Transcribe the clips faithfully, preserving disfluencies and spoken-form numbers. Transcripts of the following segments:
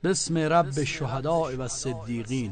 بسم رب الشهداء و الصدیقین.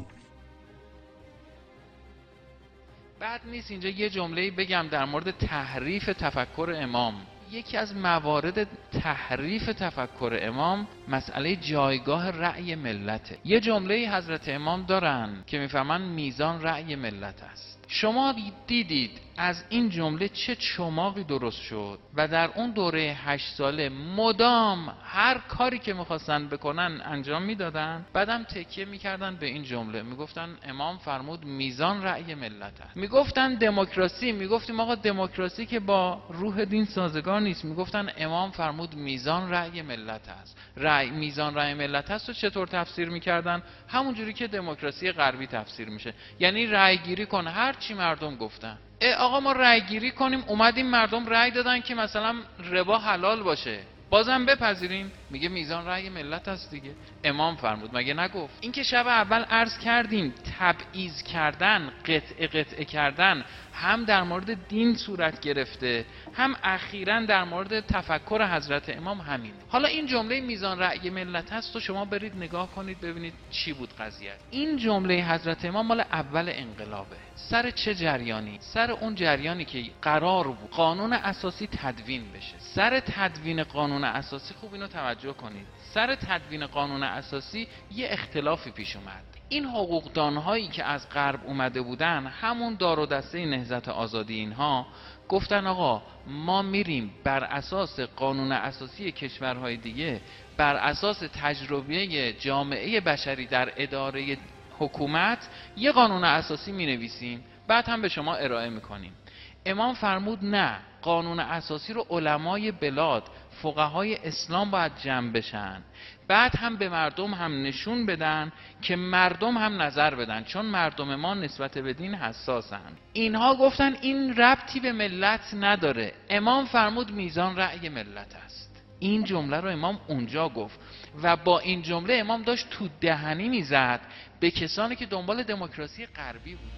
بعد نیست اینجا یه جمله‌ای بگم در مورد تحریف تفکر امام. یکی از موارد تحریف تفکر امام مسئله جایگاه رأی ملته. یه جمله‌ای حضرت امام دارن که میفهمن میزان رأی ملت است. شما دیدید از این جمله چه چماقی درست شد و در اون دوره هشت ساله مدام هر کاری که میخواستن بکنن انجام میدادن، بعدم تکیه میکردن به این جمله، میگفتن امام فرمود میزان رأی ملت است. میگفتن دموکراسی، میگفتیم آقا دموکراسی که با روح دین سازگار نیست، میگفتن امام فرمود میزان رأی ملت است. رأی میزان رأی ملت است رو چطور تفسیر میکردن؟ همونجوری که دموکراسی غربی تفسیر میشه، یعنی رأی گیری کن هر چی مردم گفتن. ای آقا ما رأی گیری کنیم، اومدیم مردم رأی دادن که مثلا ربا حلال باشه، بازم بپذیریم؟ میگه میزان رأی ملت است دیگه. امام فرمود، مگه نگفت؟ این که شب اول عرض کردیم تبعیض کردن، قطعه قطعه کردن هم در مورد دین صورت گرفته، هم اخیراً در مورد تفکر حضرت امام همین. حالا این جمله میزان رأی ملت هست و شما برید نگاه کنید ببینید چی بود قضیه. این جمله حضرت امام مال اول انقلابه. سر چه جریانی؟ سر اون جریانی که قرار بود قانون اساسی تدوین بشه. سر تدوین قانون اساسی، خوب اینو توجه کنید، سر تدوین قانون اساسی یه اختلافی پیش اومد. این حقوقدان‌هایی که از غرب اومده بودن، همون دار و دسته نهضت آزادی، اینها گفتن آقا ما میریم بر اساس قانون اساسی کشورهای دیگه، بر اساس تجربه جامعه بشری در اداره حکومت یه قانون اساسی مینویسیم، بعد هم به شما ارائه میکنیم. امام فرمود نه، قانون اساسی رو علمای بلاد، فقهای اسلام باید جمع بشن، بعد هم به مردم هم نشون بدن که مردم هم نظر بدن، چون مردم ما نسبت به دین حساسن. اینها گفتن این ربطی به ملت نداره. امام فرمود میزان رأی ملت است. این جمله رو امام اونجا گفت و با این جمله امام داشت تو دهنی میزد به کسانی که دنبال دموکراسی غربی بودن.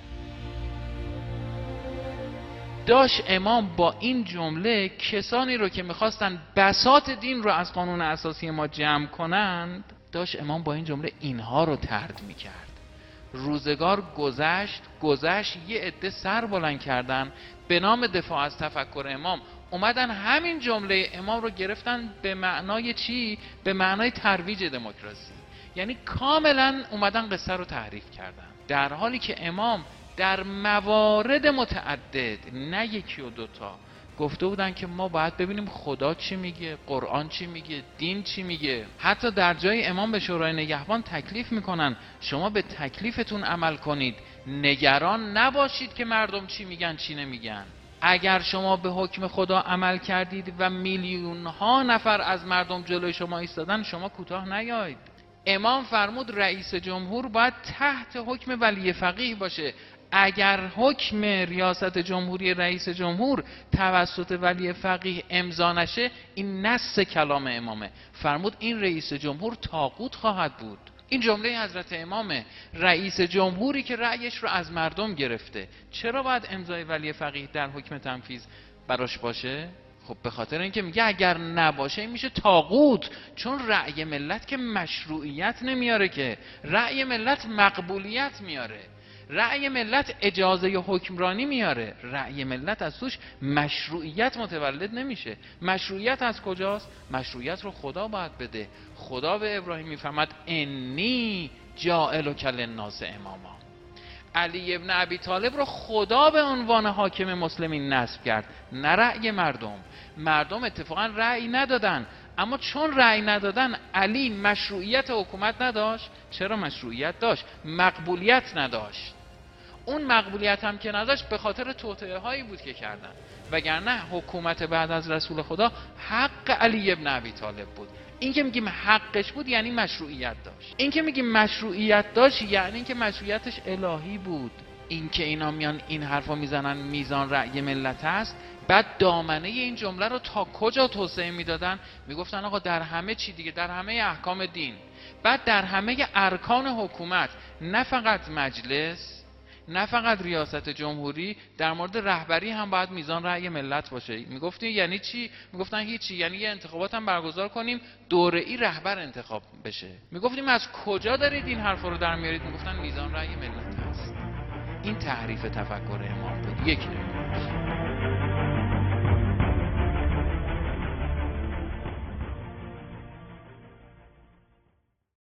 داشت امام با این جمله کسانی رو که میخواستن بساط دین رو از قانون اساسی ما جمع کنند، داشت امام با این جمله اینها رو طرد میکرد. روزگار گذشت گذشت یه عده سر بلند کردن به نام دفاع از تفکر امام، اومدن همین جمله امام رو گرفتن به معنای چی؟ به معنای ترویج دموکراسی. یعنی کاملا اومدن قصه رو تحریف کردن، در حالی که امام در موارد متعدد، نه یکی و دوتا، گفته بودن که ما باید ببینیم خدا چی میگه، قرآن چی میگه، دین چی میگه. حتی در جای امام به شورای نگهبان تکلیف میکنن شما به تکلیفتون عمل کنید، نگران نباشید که مردم چی میگن چی نمیگن. اگر شما به حکم خدا عمل کردید و میلیون ها نفر از مردم جلوی شما ایستادن، شما کوتاه نیایید. امام فرمود رئیس جمهور باید تحت حکم ولی فقیه باشه. اگر حکم ریاست جمهوری رئیس جمهور توسط ولی فقیه امضا نشه، این نص کلام امامه. فرمود این رئیس جمهور طاغوت خواهد بود. این جمله حضرت امامه. رئیس جمهوری که رأیش رو از مردم گرفته، چرا باید امضای ولی فقیه در حکم تنفیذ براش باشه؟ خب به خاطر اینکه میگه اگر نباشه این میشه طاغوت، چون رأی ملت که مشروعیت نمیاره، که رأی ملت مقبولیت میاره، رأی ملت اجازه حکمرانی میاره، رأی ملت از توش مشروعیت متولد نمیشه. مشروعیت از کجاست؟ مشروعیت رو خدا باید بده. خدا به ابراهیم میفرماد انی جاعلک للناس اماما. علی ابن ابی طالب رو خدا به عنوان حاکم مسلمین نصب کرد، نه رأی مردم. مردم اتفاقا رأی ندادن، اما چون رأی ندادن علی مشروعیت حکومت نداشت. چرا مشروعیت داشت؟ مقبولیت نداشت. اون مقبولیت هم که نداشت به خاطر توطئه هایی بود که کردن، وگرنه حکومت بعد از رسول خدا حق علی ابن ابی طالب بود. این که میگیم حقش بود یعنی مشروعیت داشت. این که میگیم مشروعیت داشت یعنی این که مشروعیتش الهی بود. این که اینا میان این حرفا میزنن میزان رأی ملت است، بعد دامنه این جمله رو تا کجا توسعه میدادن؟ میگفتن آقا در همه چی دیگه، در همه احکام دین، بعد در همه ارکان حکومت، نه فقط مجلس، نه فقط ریاست جمهوری، در مورد رهبری هم باید میزان رأی ملت باشه. میگفتیم یعنی چی؟ میگفتن هیچی، یعنی یه انتخابات هم برگزار کنیم دوره ای رهبر انتخاب بشه. میگفتیم از کجا دارید این حرفا رو در میارید؟ میگفتن میزان رأی ملت هست. این تعریف تفکر امام بود. یک نمونه.